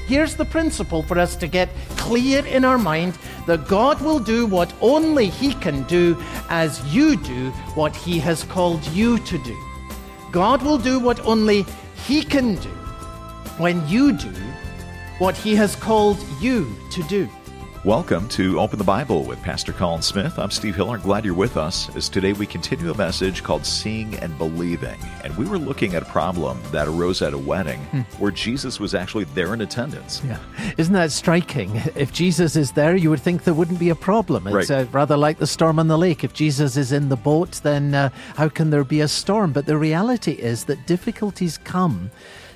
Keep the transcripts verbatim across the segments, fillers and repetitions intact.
Here's the principle for us to get clear in our mind, that God will do what only He can do as you do what He has called you to do. God will do what only He can do when you do what He has called you to do. Welcome to Open the Bible with Pastor Colin Smith. I'm Steve Hiller. Glad you're with us as today we continue a message called Seeing and Believing. And we were looking at a problem that arose at a wedding hmm. where Jesus was actually there in attendance. Yeah, isn't that striking? If Jesus is there, you would think there wouldn't be a problem. It's right. uh, rather like the storm on the lake. If Jesus is in the boat, then uh, how can there be a storm? But the reality is that difficulties come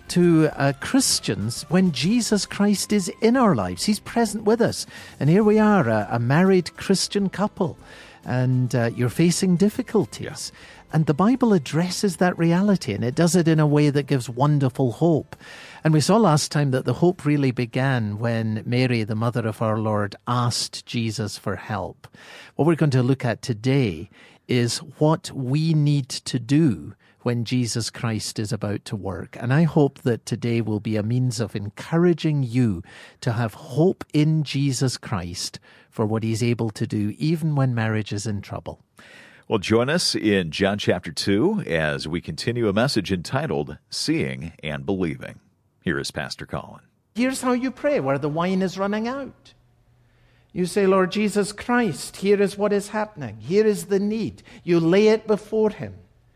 to uh, Christians when Jesus Christ is in our lives. He's present with us. And here we are, a, a married Christian couple, and uh, you're facing difficulties. Yeah. And the Bible addresses that reality, and it does it in a way that gives wonderful hope. And we saw last time that the hope really began when Mary, the mother of our Lord, asked Jesus for help. What we're going to look at today is what we need to do when Jesus Christ is about to work. And I hope that today will be a means of encouraging you to have hope in Jesus Christ for what He's able to do, even when marriage is in trouble. Well, join us in John chapter two as we continue a message entitled Seeing and Believing. Here is Pastor Colin. Here's how you pray where the wine is running out. You say, Lord Jesus Christ, here is what is happening. Here is the need. You lay it before Him.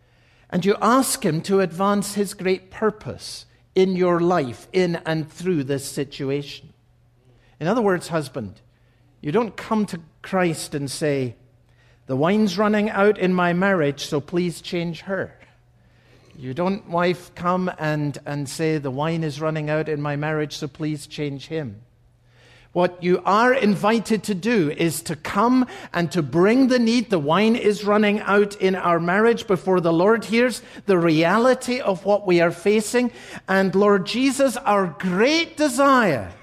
And you ask Him to advance His great purpose in your life, in and through this situation. In other words, husband, you don't come to Christ and say, the wine's running out in my marriage, so please change her. You don't, wife, come and, and say, the wine is running out in my marriage, so please change him. What you are invited to do is to come and to bring the need. The wine is running out in our marriage before the Lord hears the reality of what we are facing. And Lord Jesus, our great desire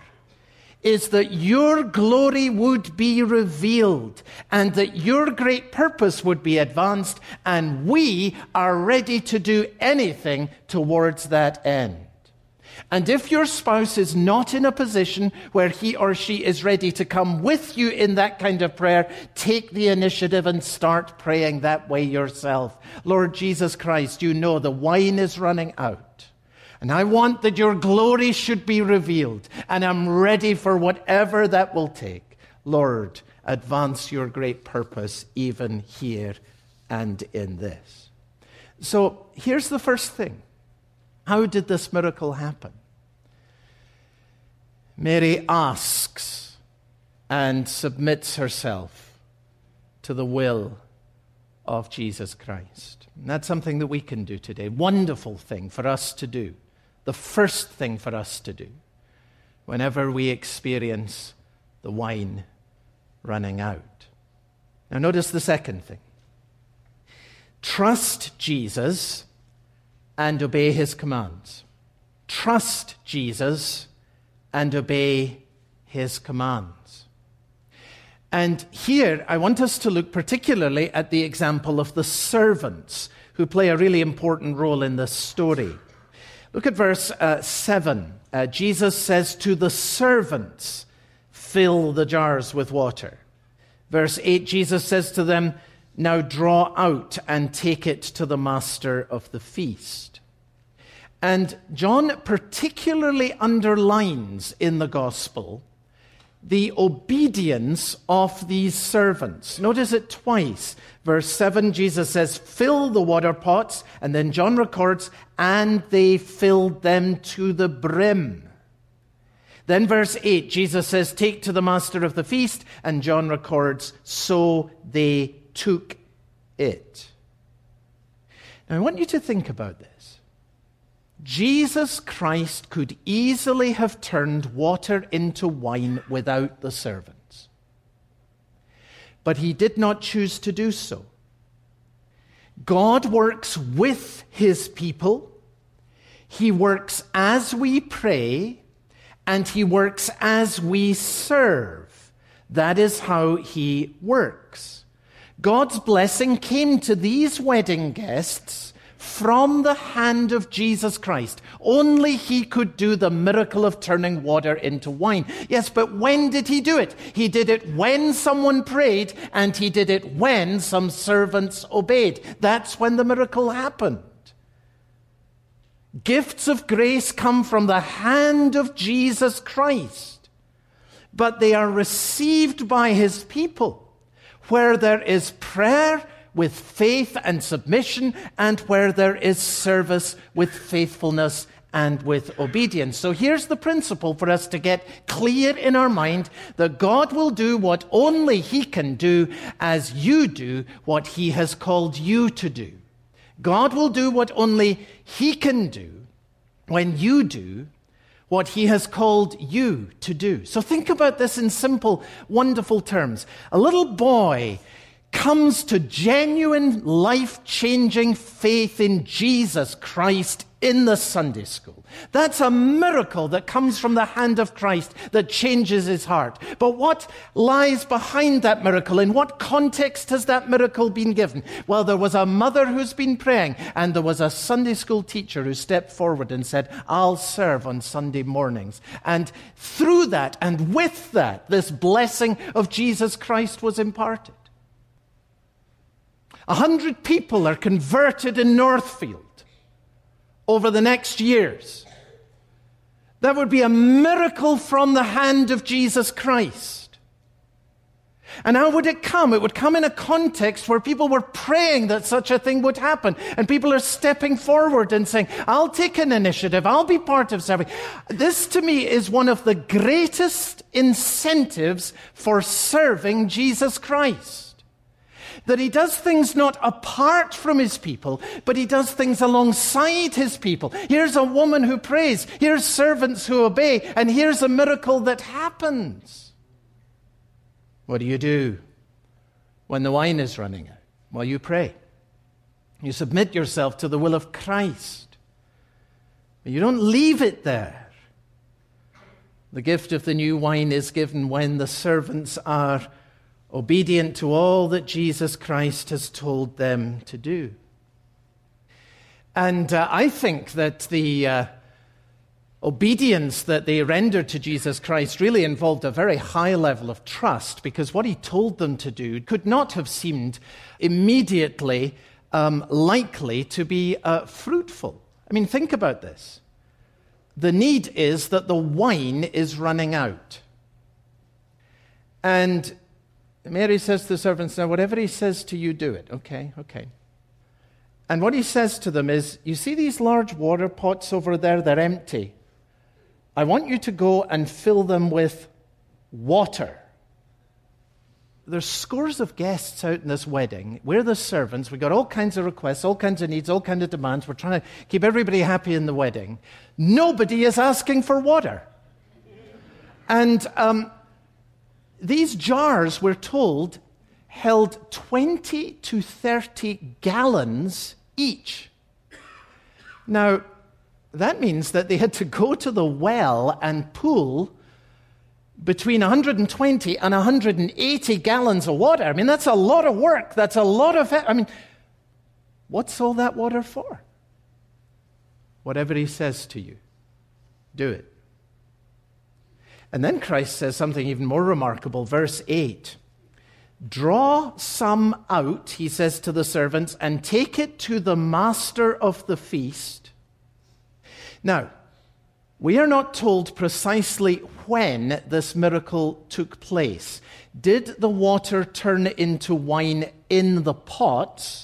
is that your glory would be revealed and that your great purpose would be advanced, and we are ready to do anything towards that end. And if your spouse is not in a position where he or she is ready to come with you in that kind of prayer, take the initiative and start praying that way yourself. Lord Jesus Christ, you know the wine is running out. And I want that your glory should be revealed. And I'm ready for whatever that will take. Lord, advance your great purpose even here and in this. So here's the first thing. How did this miracle happen? Mary asks and submits herself to the will of Jesus Christ. And that's something that we can do today. Wonderful thing for us to do. The first thing for us to do whenever we experience the wine running out. Now notice the second thing. Trust Jesus and obey His commands. Trust Jesus and obey His commands. And here I want us to look particularly at the example of the servants who play a really important role in this story. Look at verse uh, seven. Uh, Jesus says to the servants, fill the jars with water. Verse eight, Jesus says to them, now draw out and take it to the master of the feast. And John particularly underlines in the gospel the obedience of these servants. Notice it twice. Verse seven, Jesus says, fill the water pots. And then John records, and they filled them to the brim. Then verse eight, Jesus says, take to the master of the feast. And John records, so they took it. Now I want you to think about this. Jesus Christ could easily have turned water into wine without the servants. But He did not choose to do so. God works with His people. He works as we pray, and He works as we serve. That is how He works. God's blessing came to these wedding guests from the hand of Jesus Christ. Only he could do the miracle of turning water into wine. Yes, but when did he do it? He did it when someone prayed, and he did it when some servants obeyed. That's when the miracle happened. Gifts of grace come from the hand of Jesus Christ, but they are received by his people where there is prayer with faith and submission, and where there is service with faithfulness and with obedience. So here's the principle for us to get clear in our mind, that God will do what only he can do as you do what he has called you to do. God will do what only he can do when you do what he has called you to do. So think about this in simple, wonderful terms. A little boy comes to genuine, life-changing faith in Jesus Christ in the Sunday school. That's a miracle that comes from the hand of Christ that changes his heart. But what lies behind that miracle? In what context has that miracle been given? Well, there was a mother who's been praying, and there was a Sunday school teacher who stepped forward and said, I'll serve on Sunday mornings. And through that and with that, this blessing of Jesus Christ was imparted. A hundred people are converted in Northfield over the next years. That would be a miracle from the hand of Jesus Christ. And how would it come? It would come in a context where people were praying that such a thing would happen. And people are stepping forward and saying, I'll take an initiative. I'll be part of serving. This to me is one of the greatest incentives for serving Jesus Christ. That he does things not apart from his people, but he does things alongside his people. Here's a woman who prays. Here's servants who obey. And here's a miracle that happens. What do you do when the wine is running out? Well, you pray. You submit yourself to the will of Christ. But you don't leave it there. The gift of the new wine is given when the servants are obedient to all that Jesus Christ has told them to do. And uh, I think that the uh, obedience that they rendered to Jesus Christ really involved a very high level of trust, because what he told them to do could not have seemed immediately um, likely to be uh, fruitful. I mean, think about this. The need is that the wine is running out. And Mary says to the servants, now whatever he says to you, do it. Okay, okay. And what he says to them is, you see these large water pots over there? They're empty. I want you to go and fill them with water. There's scores of guests out in this wedding. We're the servants. We've got all kinds of requests, all kinds of needs, all kinds of demands. We're trying to keep everybody happy in the wedding. Nobody is asking for water. And um, these jars, we're told, held twenty to thirty gallons each. Now, that means that they had to go to the well and pull between one hundred twenty and one hundred eighty gallons of water. I mean, that's a lot of work. That's a lot of... I mean, what's all that water for? Whatever he says to you, do it. And then Christ says something even more remarkable. Verse eight. Draw some out, he says to the servants, and take it to the master of the feast. Now, we are not told precisely when this miracle took place. Did the water turn into wine in the pots?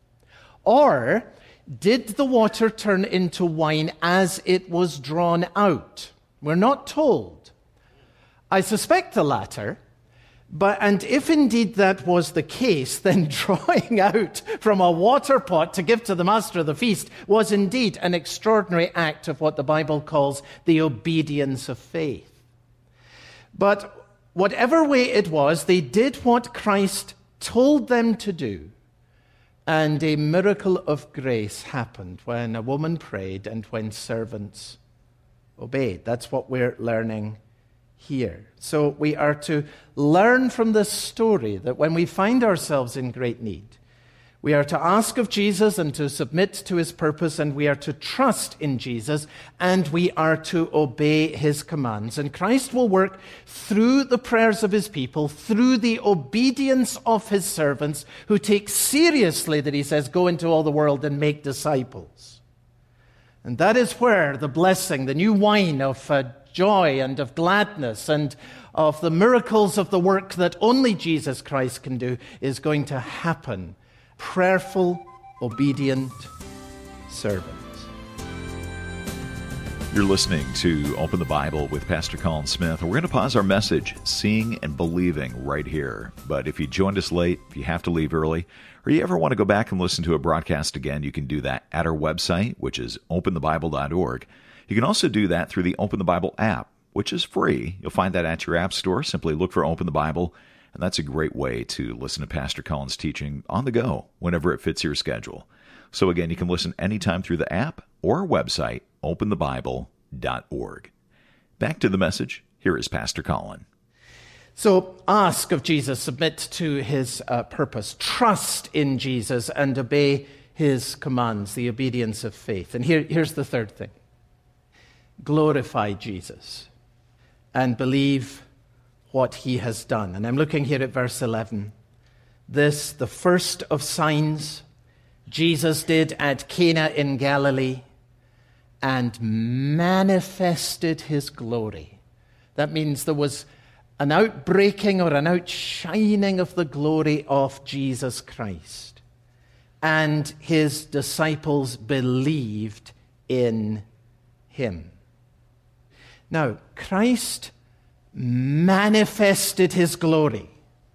Or did the water turn into wine as it was drawn out? We're not told. I suspect the latter, but and if indeed that was the case, then drawing out from a water pot to give to the master of the feast was indeed an extraordinary act of what the Bible calls the obedience of faith. But whatever way it was, they did what Christ told them to do, and a miracle of grace happened when a woman prayed and when servants obeyed. That's what we're learning here. So we are to learn from this story that when we find ourselves in great need, We are to ask of Jesus and to submit to his purpose, and we are to trust in Jesus, and we are to obey his commands. And Christ will work through the prayers of his people, through the obedience of his servants, who take seriously that he says, go into all the world and make disciples. And that is where the blessing, the new wine of uh, joy and of gladness and of the miracles of the work that only Jesus Christ can do, is going to happen. Prayerful, obedient servants. You're listening to Open the Bible with Pastor Colin Smith. We're going to pause our message, Seeing and Believing, right here. But if you joined us late, if you have to leave early, or you ever want to go back and listen to a broadcast again, you can do that at our website, which is open the bible dot org. You can also do that through the Open the Bible app, which is free. You'll find that at your app store. Simply look for Open the Bible. And that's a great way to listen to Pastor Colin's teaching on the go, whenever it fits your schedule. So again, you can listen anytime through the app or our website, open the bible dot org. Back to the message. Here is Pastor Colin. So ask of Jesus, submit to his uh, purpose, trust in Jesus, and obey his commands, the obedience of faith. And here, here's the third thing. Glorify Jesus and believe what he has done. And I'm looking here at verse eleven. This, the first of signs, Jesus did at Cana in Galilee and manifested his glory. That means there was an outbreaking or an outshining of the glory of Jesus Christ. And his disciples believed in him. Now, Christ manifested his glory.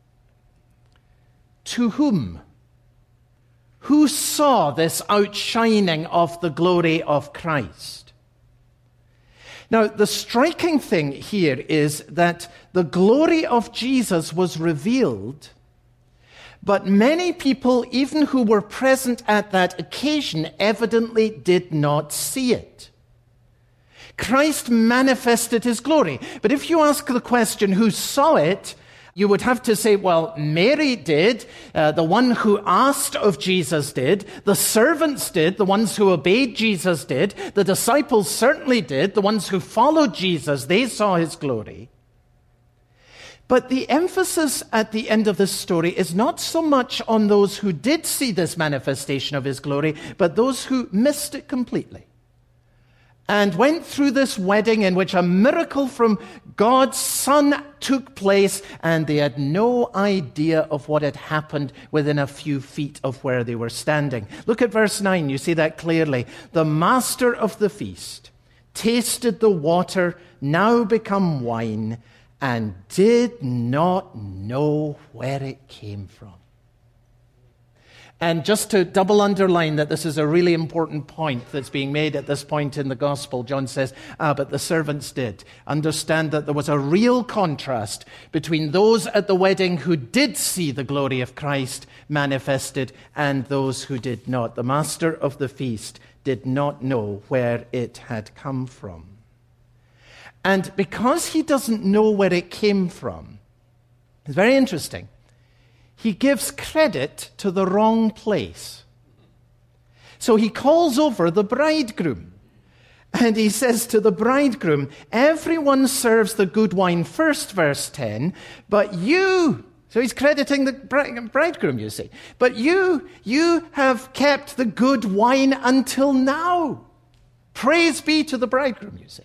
To whom? Who saw this outshining of the glory of Christ? Now, the striking thing here is that the glory of Jesus was revealed, but many people, even who were present at that occasion, evidently did not see it. Christ manifested his glory. But if you ask the question, who saw it, you would have to say, well, Mary did, uh, the one who asked of Jesus did, the servants did, the ones who obeyed Jesus did, the disciples certainly did, the ones who followed Jesus, they saw his glory. But the emphasis at the end of this story is not so much on those who did see this manifestation of his glory, but those who missed it completely. And went through this wedding in which a miracle from God's Son took place, and they had no idea of what had happened within a few feet of where they were standing. Look at verse nine, you see that clearly. The master of the feast tasted the water, now become wine, and did not know where it came from. And just to double underline that this is a really important point that's being made at this point in the gospel, John says, ah, but the servants did. Understand that there was a real contrast between those at the wedding who did see the glory of Christ manifested and those who did not. The master of the feast did not know where it had come from. And because he doesn't know where it came from, it's very interesting. He gives credit to the wrong place. So he calls over the bridegroom. And he says to the bridegroom, everyone serves the good wine first, verse ten, but you, so he's crediting the bridegroom, you see, but you, you have kept the good wine until now. Praise be to the bridegroom, you see.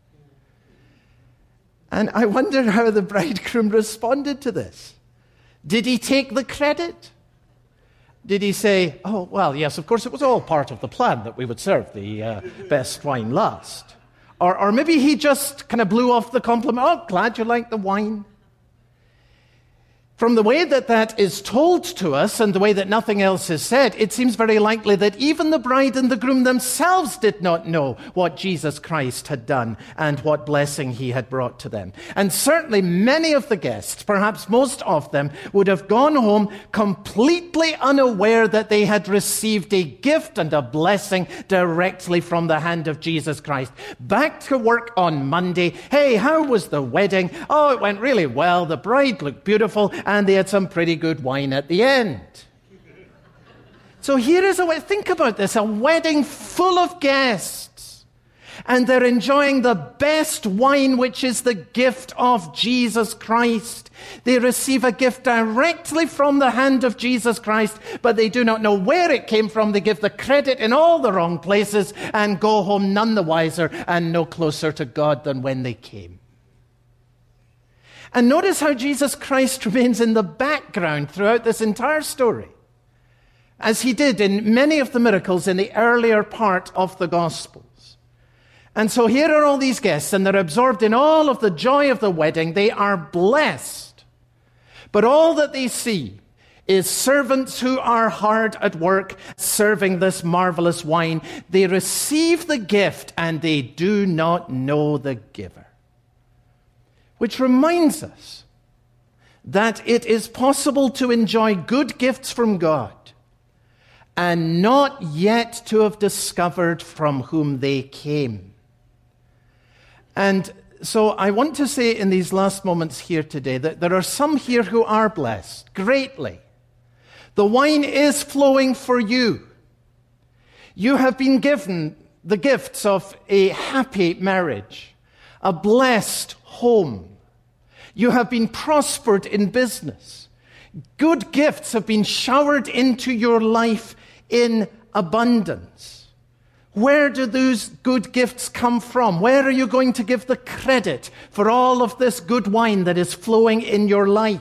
And I wonder how the bridegroom responded to this. Did he take the credit? Did he say, oh, well, yes, of course, it was all part of the plan that we would serve the uh, best wine last? Or, or maybe he just kind of blew off the compliment, oh, glad you like the wine. From the way that that is told to us and the way that nothing else is said, it seems very likely that even the bride and the groom themselves did not know what Jesus Christ had done and what blessing he had brought to them. And certainly many of the guests, perhaps most of them, would have gone home completely unaware that they had received a gift and a blessing directly from the hand of Jesus Christ. Back to work on Monday. Hey, how was the wedding? Oh, it went really well. The bride looked beautiful. And they had some pretty good wine at the end. So here is a way, think about this, a wedding full of guests. And they're enjoying the best wine, which is the gift of Jesus Christ. They receive a gift directly from the hand of Jesus Christ, but they do not know where it came from. They give the credit in all the wrong places and go home none the wiser and no closer to God than when they came. And notice how Jesus Christ remains in the background throughout this entire story, as he did in many of the miracles in the earlier part of the Gospels. And so here are all these guests, and they're absorbed in all of the joy of the wedding. They are blessed. But all that they see is servants who are hard at work serving this marvelous wine. They receive the gift, and they do not know the giver. Which reminds us that it is possible to enjoy good gifts from God and not yet to have discovered from whom they came. And so I want to say in these last moments here today that there are some here who are blessed greatly. The wine is flowing for you. You have been given the gifts of a happy marriage, a blessed home. You have been prospered in business. Good gifts have been showered into your life in abundance. Where do those good gifts come from? Where are you going to give the credit for all of this good wine that is flowing in your life?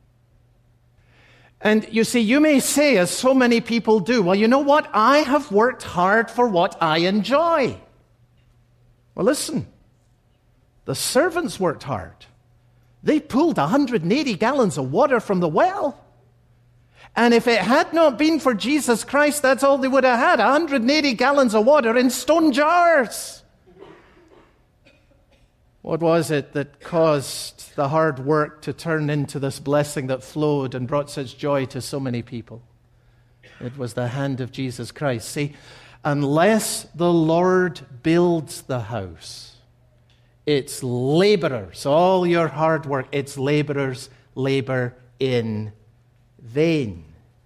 And you see, you may say, as so many people do, well, you know what? I have worked hard for what I enjoy. Well, listen, the servants worked hard. They pulled one hundred eighty gallons of water from the well. And if it had not been for Jesus Christ, that's all they would have had, one hundred eighty gallons of water in stone jars. What was it that caused the hard work to turn into this blessing that flowed and brought such joy to so many people? It was the hand of Jesus Christ. See, unless the Lord builds the house, it's laborers, all your hard work, it's laborers labor in vain.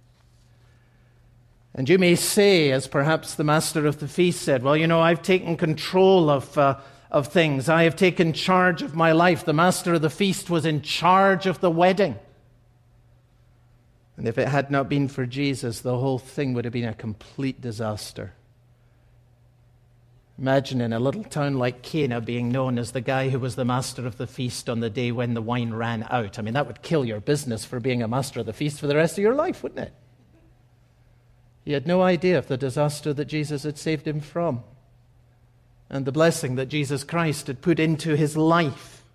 And you may say, as perhaps the master of the feast said, well, you know, I've taken control of uh, of things. I have taken charge of my life. The master of the feast was in charge of the wedding. And if it had not been for Jesus, the whole thing would have been a complete disaster. Imagine in a little town like Cana being known as the guy who was the master of the feast on the day when the wine ran out. I mean, that would kill your business for being a master of the feast for the rest of your life, wouldn't it? He had no idea of the disaster that Jesus had saved him from and the blessing that Jesus Christ had put into his life.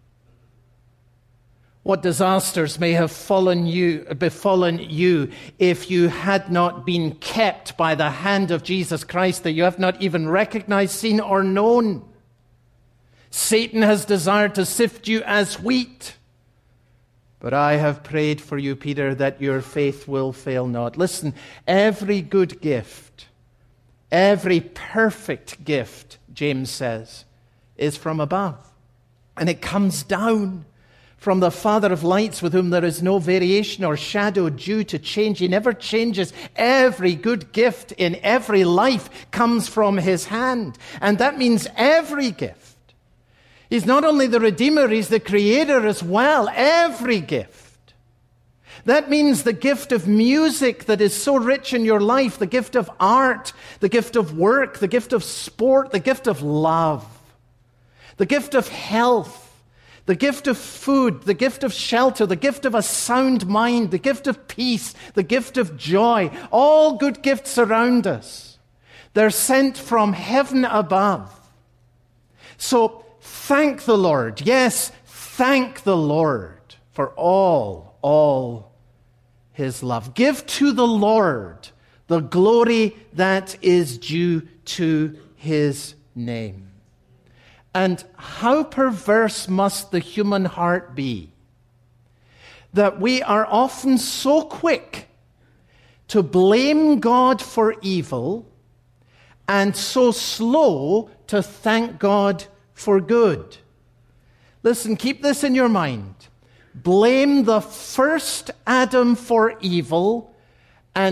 What disasters may have fallen you, befallen you if you had not been kept by the hand of Jesus Christ that you have not even recognized, seen, or known. Satan has desired to sift you as wheat. But I have prayed for you, Peter, that your faith will fail not. Listen, every good gift, every perfect gift, James says, is from above. And it comes down from the Father of lights, with whom there is no variation or shadow due to change. He never changes. Every good gift in every life comes from his hand. And that means every gift. He's not only the Redeemer, he's the Creator as well. Every gift. That means the gift of music that is so rich in your life, the gift of art, the gift of work, the gift of sport, the gift of love, the gift of health, the gift of food, the gift of shelter, the gift of a sound mind, the gift of peace, the gift of joy. All good gifts surround us. They're sent from heaven above. So thank the Lord. Yes, thank the Lord for all, all his love. Give to the Lord the glory that is due to his name. And how perverse must the human heart be that we are often so quick to blame God for evil and so slow to thank God for good. Listen, keep this in your mind. Blame the first Adam for evil and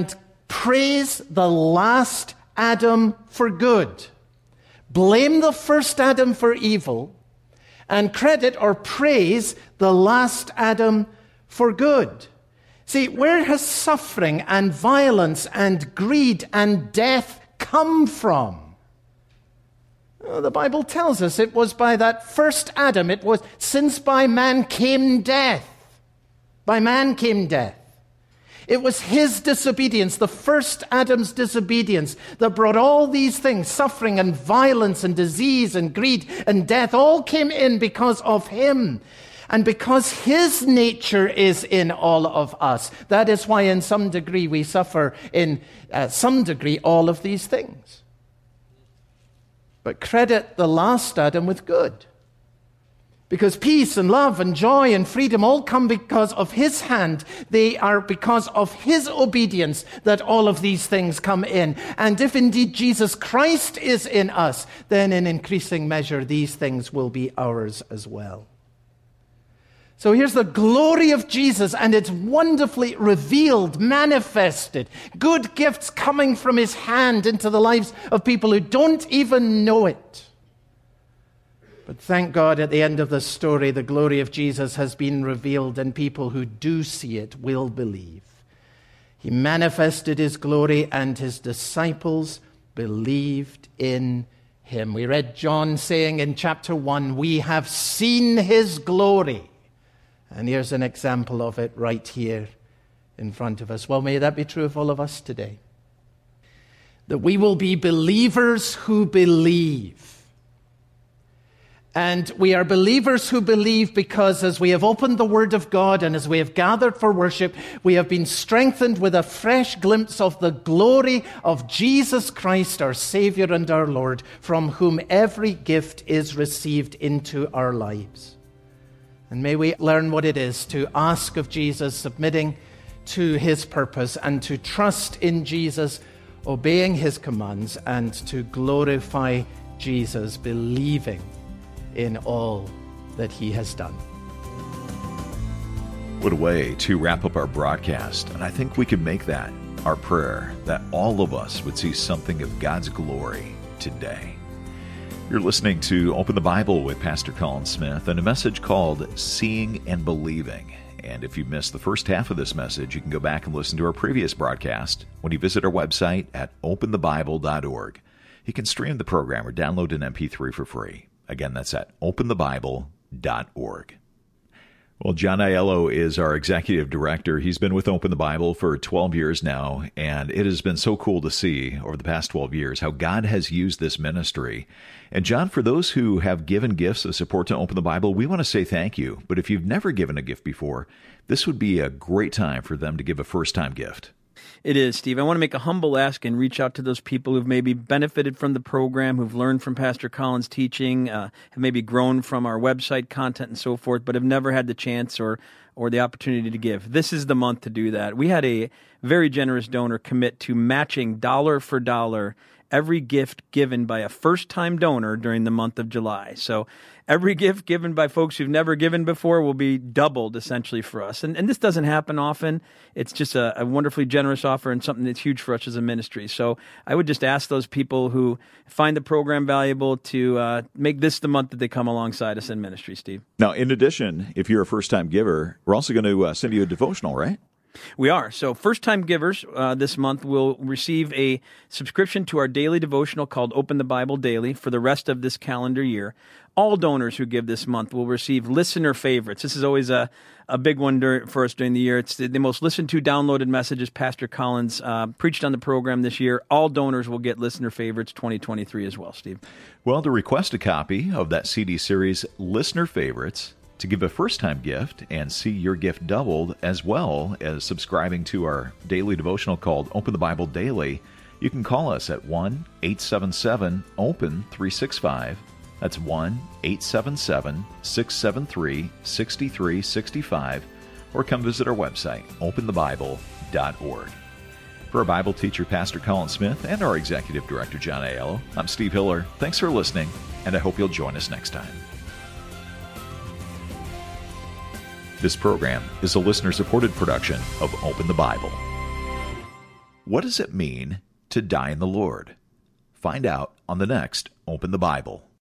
praise the last Adam for good, blame the first Adam for evil, and credit or praise the last Adam for good. See, where has suffering and violence and greed and death come from? Well, the Bible tells us it was by that first Adam. It was since by man came death. By man came death. It was his disobedience, the first Adam's disobedience, that brought all these things, suffering and violence and disease and greed and death, all came in because of him. And because his nature is in all of us. That is why in some degree we suffer in uh, some degree all of these things. But credit the last Adam with good. Because peace and love and joy and freedom all come because of his hand. They are because of his obedience that all of these things come in. And if indeed Jesus Christ is in us, then in increasing measure these things will be ours as well. So here's the glory of Jesus, and it's wonderfully revealed, manifested. Good gifts coming from his hand into the lives of people who don't even know it. But thank God at the end of the story, the glory of Jesus has been revealed, and people who do see it will believe. He manifested his glory, and his disciples believed in him. We read John saying in chapter one, we have seen his glory. And here's an example of it right here in front of us. Well, may that be true of all of us today. That we will be believers who believe. And we are believers who believe because as we have opened the Word of God and as we have gathered for worship, we have been strengthened with a fresh glimpse of the glory of Jesus Christ, our Savior and our Lord, from whom every gift is received into our lives. And may we learn what it is to ask of Jesus, submitting to his purpose, and to trust in Jesus, obeying his commands, and to glorify Jesus, believing in all that he has done. What a way to wrap up our broadcast. And I think we could make that our prayer, that all of us would see something of God's glory today. You're listening to Open the Bible with Pastor Colin Smith and a message called Seeing and Believing. And if you missed the first half of this message, you can go back and listen to our previous broadcast when you visit our website at open the bible dot org. You can stream the program or download an M P three for free. Again, that's at open the bible dot org. Well, John Aiello is our executive director. He's been with Open the Bible for twelve years now, and it has been so cool to see over the past twelve years how God has used this ministry. And John, for those who have given gifts of support to Open the Bible, we want to say thank you. But if you've never given a gift before, this would be a great time for them to give a first-time gift. It is, Steve. I want to make a humble ask and reach out to those people who've maybe benefited from the program, who've learned from Pastor Colin's teaching, uh, have maybe grown from our website content and so forth, but have never had the chance or or the opportunity to give. This is the month to do that. We had a very generous donor commit to matching dollar for dollar every gift given by a first-time donor during the month of July. So every gift given by folks who've never given before will be doubled essentially for us. And, and this doesn't happen often. It's just a, a wonderfully generous offer and something that's huge for us as a ministry. So I would just ask those people who find the program valuable to uh, make this the month that they come alongside us in ministry, Steve. Now, in addition, if you're a first-time giver, we're also going to uh, send you a devotional, right? We are. So first-time givers uh, this month will receive a subscription to our daily devotional called Open the Bible Daily for the rest of this calendar year. All donors who give this month will receive listener favorites. This is always a, a big one dur- for us during the year. It's the, the most listened to downloaded messages Pastor Collins uh, preached on the program this year. All donors will get listener favorites twenty twenty-three as well, Steve. Well, to request a copy of that C D series, Listener Favorites, to give a first-time gift and see your gift doubled, as well as subscribing to our daily devotional called Open the Bible Daily, you can call us at one eight seven seven open three six five. That's one eight seven seven six seven three six three six five, or come visit our website, open the bible dot org. For our Bible teacher, Pastor Colin Smith, and our Executive Director, John Aiello, I'm Steve Hiller. Thanks for listening, and I hope you'll join us next time. This program is a listener-supported production of Open the Bible. What does it mean to die in the Lord? Find out on the next Open the Bible.